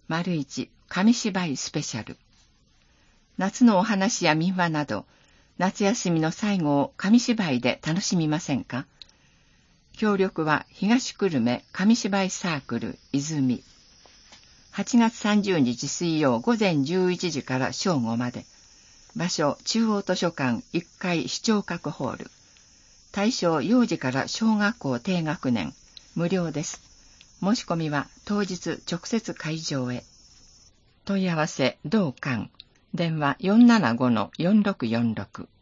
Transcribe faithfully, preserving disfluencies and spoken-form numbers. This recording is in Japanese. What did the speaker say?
丸一紙芝居スペシャル。夏のお話や民話など、夏休みの最後を紙芝居で楽しみませんか？協力は東久留米紙芝居サークル泉。はちがつさんじゅうにち水曜午前じゅういちじから正午まで。場所中央図書館いっかい視聴覚ホール。対象幼児から小学校低学年。無料です。申し込みは当日直接会場へ。問い合わせ同館。電話 よんななごのよんろくよんろく。